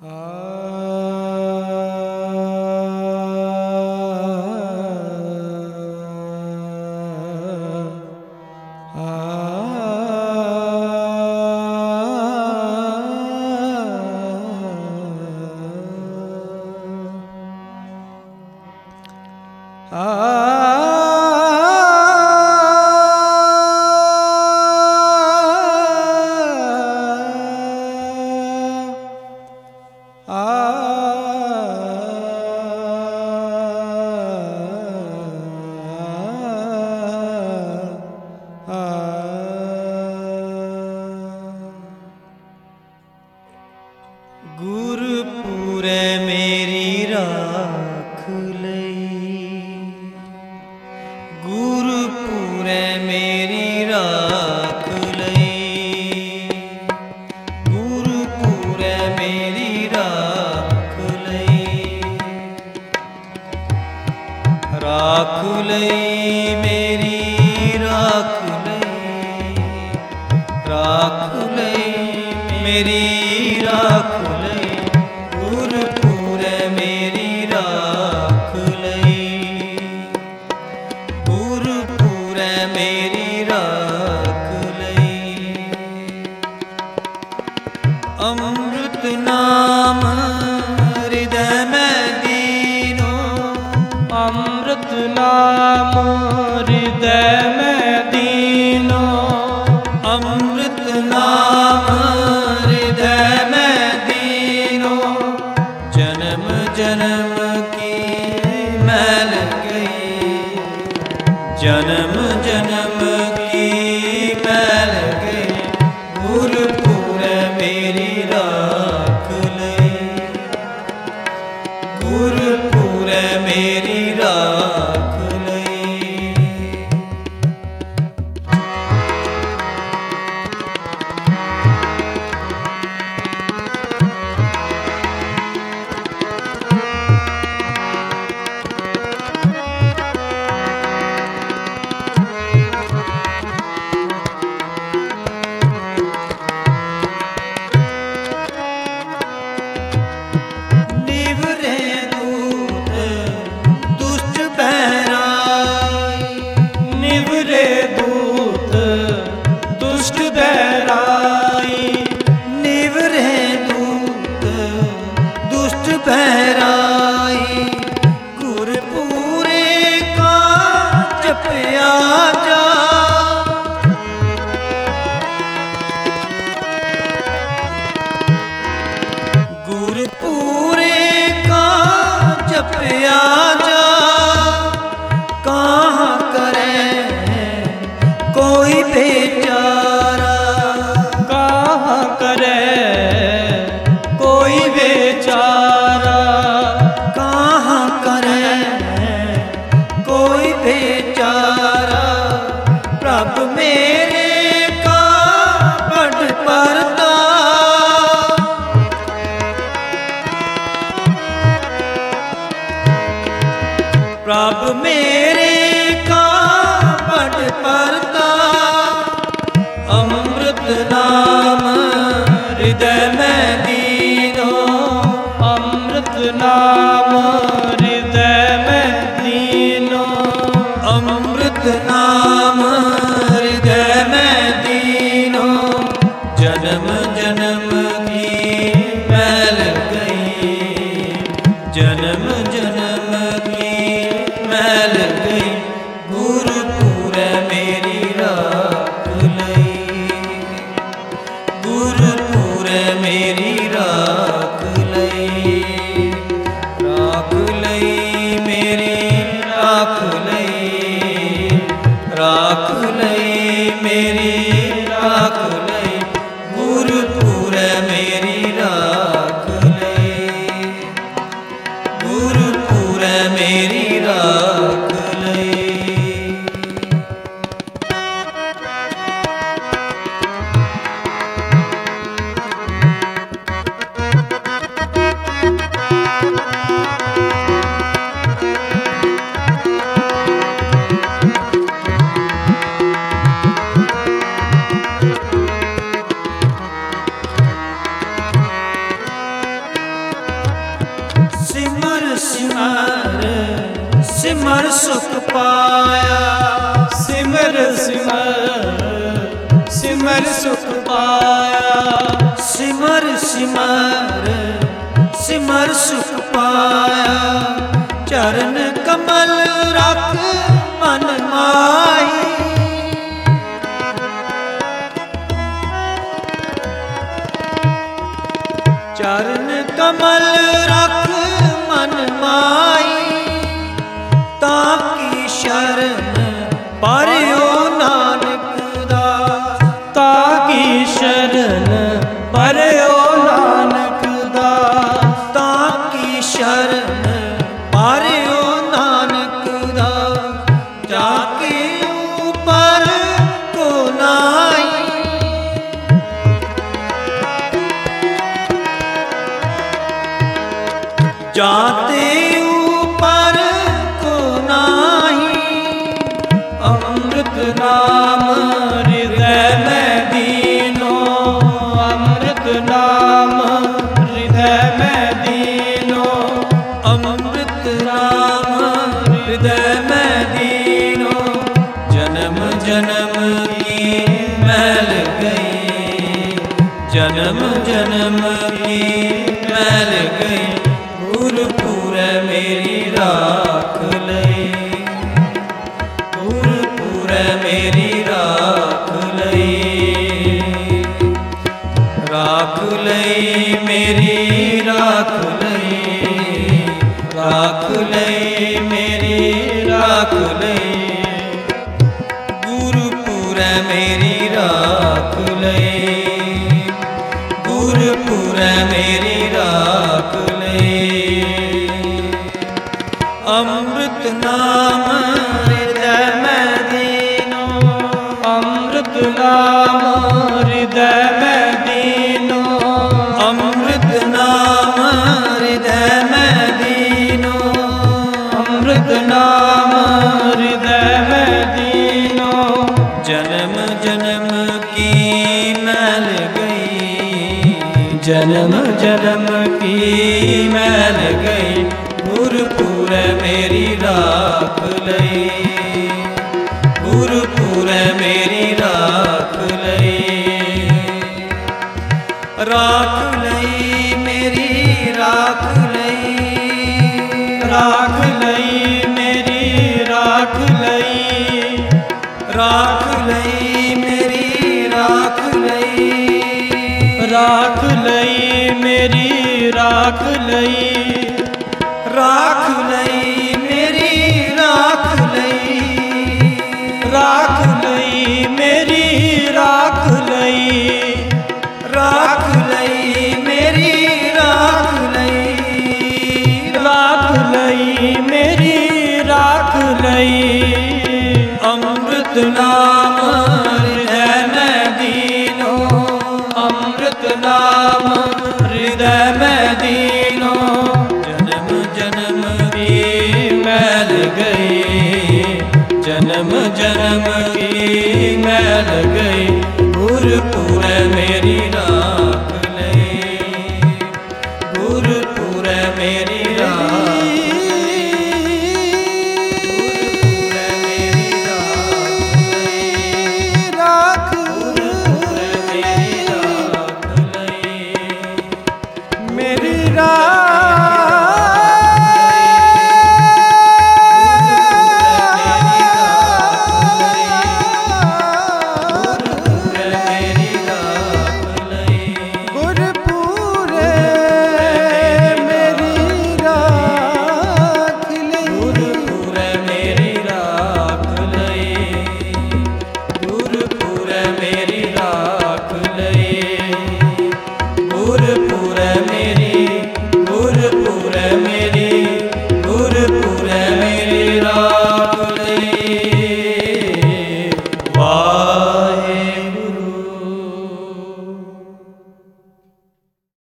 गुरपुरै मेरी राख लई, गुरपुरै मेरी राख लई, गुरपुरै मेरी राख लई, राख लई मेरी राख लई, राख लई मेरी राख लई, गुरपुरै मेरी राख लई, गुरपुरै मेरी राख लई। अमृत नाम हृदय में दीनो, अमृत नाम हृदय में दीनो, अमृत नाम हृदय में दीनो, जन्म जन्म की मैल गई, जन्म जन्म की मैल गई, गुरपुरै मेरी राख लई, गुरपुरै मेरी राख लई। निवरे दूत दुष्ट बहराई, निवरे दूत दुष्ट बहराई, निवरे दूत दुष्ट बहराई, गुरपुरे का जपया जा, गुरपुरे का जपया जा, कहाँ करे कोई बेचारा, कहाँ करे कोई बेचारा, कहाँ करे कोई बेचारा, प्रभु मेरे का पट परता, प्रभु मेरे का पट परता, अमृत नाम हृदय में दीनो, अमृत नाम हृदय में दीनो, अमृत नाम हृदय में दीनो, जन्म जन्म की मैल गई, जन्म जन्म की मैल गई, गुरपुरै मेरी राख लई, गुरपुरै मेरी राख लई, राख लई मेरी राख लई, राख लई मेरी राख लई, गुरु ਸਿਮਰ ਸੁਖ ਪਾਇਆ। ਸਿਮਰ ਸਿਮਰ ਸਿਮਰ ਸੁਖ ਪਾਇਆ। ਸਿਮਰ ਸਿਮਰ ਸਿਮਰ ਸੁਖ ਪਾਇਆ। ਚਰਨ ਕਮਲ ਰੱਖ ਮਨ ਮਾਹੀ। ਚਰਨ ਕਮਲ ਰੱਖ ਮਨ ਮਾਹੀ। ਤਾਂ ਕੀ ਸ਼ਰਨ ਪਰਿਓ ਨਾਨਕ ਦਾਸ। ਤਾਂ ਕੀ ਸ਼ਰਨ ਪਰਿਓ ਨਾਨਕ ਦਾਸ। ਤਾਂ ਕੀ ਸ਼ਰਨ ਪਰਿਓ ਨਾਨਕ ਦਾਸ। ਜਾ ਕੇ ਉਪਰ ਕੋ ਨਾਹੀ। ਜਾਤੇ ਉਪਰ ਕੋ ਨਾਹੀ। ਅੰਮ੍ਰਿਤ ਨਾਮ ਹਿਰਦੈ ਮੈਂ ਦੀਨੋ। ਅੰਮ੍ਰਿਤ ਨਾਮ ਹਿਰਦੈ ਮੈਂ ਦੀਨੋ। ਅੰਮ੍ਰਿਤ ਨਾਮ ਹਿਰਦੈ ਮੈਂ ਦੀਨੋ। ਜਨਮ ਜਨਮ ਕੀ ਮੈਲ ਗਈ। ਜਨਮ ਜਨਮ ਕੀ ਮੈਲ ਗਈ। ਗੁਰਪੁਰੈ ਮੇਰੀ ਰਾਖ ਲਈ। ਗੁਰਪੁਰੈ ਮੇਰੀ ਰਾਖ ਲਈ। ਰਾਖ ਲਈ ਮੇਰੀ ਰਾਖ ਲਈ। ਰਾਖ ਲਈ ਮੇਰੀ ਰਾਖ ਲਈ। ਗੁਰਪੁਰੈ ਮੇਰੀ ਰਾਖ ਲਈ। ਗੁਰਪੁਰੈ ਮੇਰੀ ਰਾਖ ਲਈ। ਅੰਮ੍ਰਿਤ ਨਾਮ ਹਿਰਦੈ ਮੈਂ ਦੀਨੋ। ਅੰਮ੍ਰਿਤ ਨਾਮ ਹਿਰਦੈ ਮੈਂ ਦੀਨੋ। ਅੰਮ੍ਰਿਤ ਨਾਮ ਹਿਰਦੈ ਮੈਂ ਦੀਨੋ। ਅੰਮ੍ਰਿਤ ਨਾਮ ਹਿਰਦੈ ਮੈਂ ਦੀਨੋ। ਜਨਮ ਜਨਮ ਕੀ ਮੈਲ ਗਈ। ਜਨਮ ਜਨਮ ਕੀ ਮੈਲ ਗਈ। ਗੁਰਪੁਰੈ ਮੇਰੀ ਰਾਖ ਲਈ। ਗੁਰਪੁਰੈ ਮੇਰੀ ਰਾਖ ਲਈ। ਰਾਖ ਲਈ ਮੇਰੀ ਰਾਖ ਲਈ। ਰਾਖ ਲਈ ਮੇਰੀ ਰਾਖ ਲਈ। ਰਾਖ ਲਈ ਮੇਰੀ ਰਾਖ ਲਈ। ਰਾਖ ਲਈ ਮੇਰੀ ਰਾਖ ਲਈ। ਰਾਖ ਲਈ ਮੇਰੀ ਰਾਖ ਲਈ। ਰਾਖ ਲਈ ਮੇਰੀ ਰਾਖ ਲਈ। ਰਾਖ ਲਈ ਮੇਰੀ ਰਾਖ ਲਈ। ਰਾਖ ਲਈ ਮੇਰੀ ਰਾਖ ਲਈ। ਅੰਮ੍ਰਿਤ ਨਾਮ ਹਿਰਦੈ ਮੈਂ ਦੀਨੋ। ਅੰਮ੍ਰਿਤ ਨਾਮ ਹਿਰਦੈ ਮੈਂ ਦੀਨੋ। ਜਨਮ ਜਨਮ ਕੀ ਮੈਲ ਗਈ। ਜਨਮ ਜਨਮ ਕੀ ਮੈਲ ਗਈ। ਗੁਰਪੁਰੈ ਮੇਰੀ